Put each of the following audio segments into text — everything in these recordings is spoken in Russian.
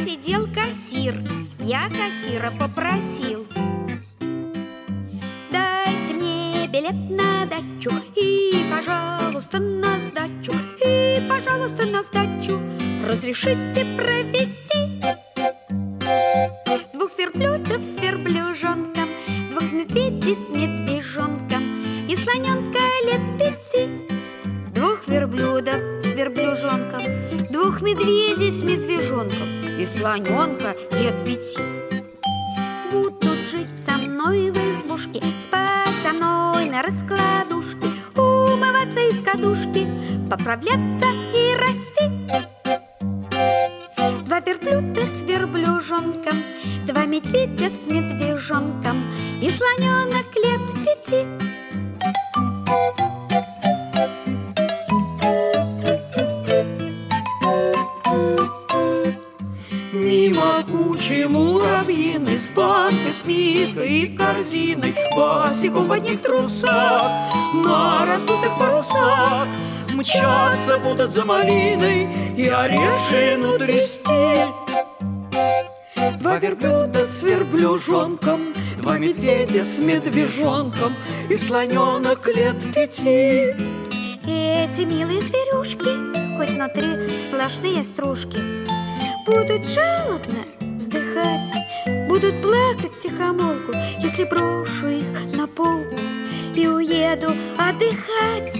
сидел кассир, я кассира попросил: дайте мне билет на дачу и, пожалуйста, на сдачу, и, пожалуйста, на сдачу разрешите провести 2 верблюдов с верблюжонком, 2 медведей с медвежонком и слоненка лет 5. 2 верблюдов с верблюжонком, 2 медведей с медвежонком и слоненка лет 5. Будут жить со мной в избушке, спать со мной на раскладушке, умываться из кадушки, поправляться и расти. 2 верблюда с верблюжонком, 2 медведя с медвежонком и слоненок лет 5. Мимо кучи муравьиной, с банкой, с миской и корзиной, босиком в одних трусах, на раздутых парусах мчаться будут за малиной и орешину трясти. 2 верблюда с верблюжонком, 2 медведя с медвежонком и слоненок лет 5. Эти милые зверюшки, хоть внутри сплошные стружки, будут жалобно вздыхать, будут плакать тихомолку, если брошу их на полку и уеду отдыхать.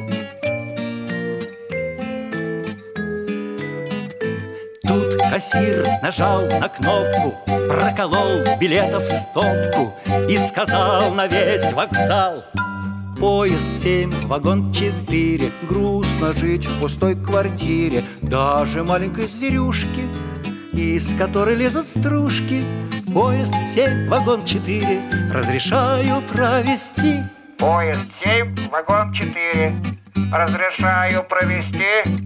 Тут кассир нажал на кнопку, проколол билетов стопку и сказал на весь вокзал: поезд 7, вагон 4. Грустно жить в пустой квартире, даже маленькой зверюшки, из которой лезут стружки. Поезд 7, вагон 4, разрешаю провести. Поезд 7, вагон 4, разрешаю провести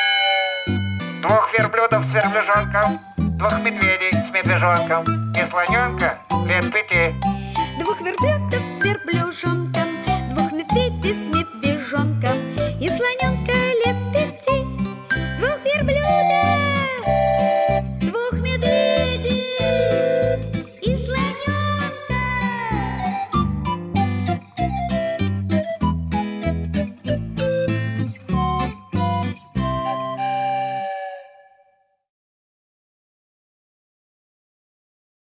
2 верблюдов с верблюжонком, 2 медведей с медвежонком и слоненка лет 5. 2 верблюдов с верблюжонком,